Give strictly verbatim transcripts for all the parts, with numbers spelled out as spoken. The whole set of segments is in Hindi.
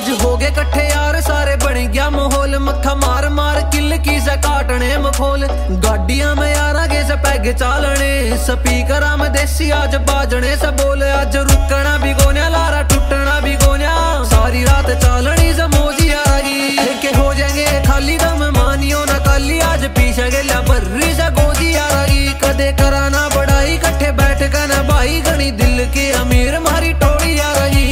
आज हो गए कट्ठे यार सारे, बन गया माहौल। मक्खा मार मार किल की से काटने मखोल। गाड़ियां में यार आगे से पैग चालने, स्पीकर में देसी आज बाजने से बोल। आज रुकना भी गोन्या लारा टूटना भी गोन्या, सारी रात चालनी से मौजी आगी। के हो जाएंगे खाली दम मानियो ना काली, आज पीछे गेला बर्री से गोजी आगी। कदे कराना बड़ाई कट्ठे बैठ कर ना भाई, गणी दिल के अमीर मारी टोली आ रही।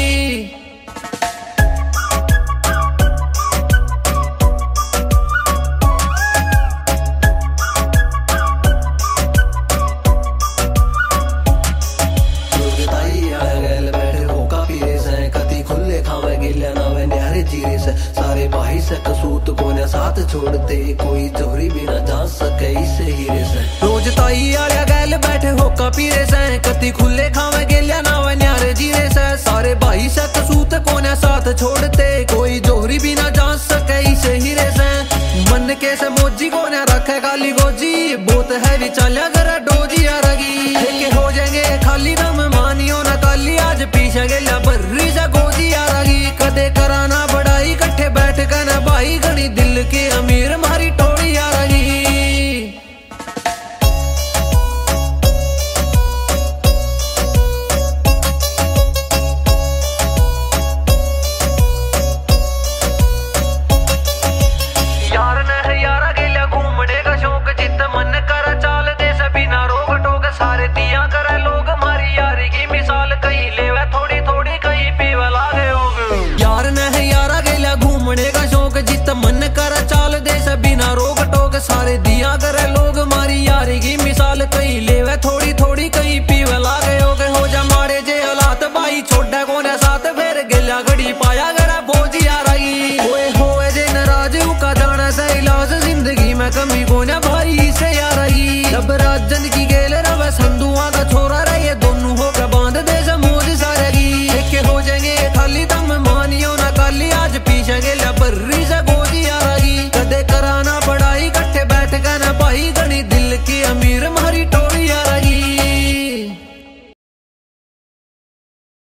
सारे भाई से कसूत को न साथ छोड़ते, कोई जोरी भी ना जान सके इसे हीरे से। रोज ताई आलिया गैल बैठे होका पीरे से, कति खुले खावे गेलिया ना वे न्यारे जीरे से। सारे भाई से कसूत को न साथ छोड़ते, कोई जोरी भी ना जान सके इसे हीरे से। मन के से मोजी को न रखे खाली गोजी, बोत है भी चलिया कर डोजी आ रगी। के हो जाएंगे खाली दम मानियो ना काली, आज पीछे गेलिया बर्री से गोजी आ रगी। कदे कराना बड़ाई कट्ठे बैठ कर ना भाई, गणी दिल के अमीर मारी टोली आ रही। यार ने यारा गेला घूमने का शौक, जित मन करा चाल दे से बिना रोक टोक। सारे दिया करे लोग मारी यारी की मिसाल, कहीं लेवे थोड़ी थोड़ी कहीं पीवे लागे होग। यार ने यारा गेला घूमने का शौक, जित मन करा चाल दे से बिना रोक टोक। सारे दिया करे लोग मारी यारी की मिसाल, कहीं लेवे थोड़ी थोड़ी कहीं पीवे लागे होग। हो जा मारे जे हालात भाई छोड़े कोने साथ, फिर गेला घड़ी पाया करे बोझी आ रही। होए होए जे नाराज का जाना से इलाज, जिंदगी में कमी कोने भाई से आ रही। जब राजन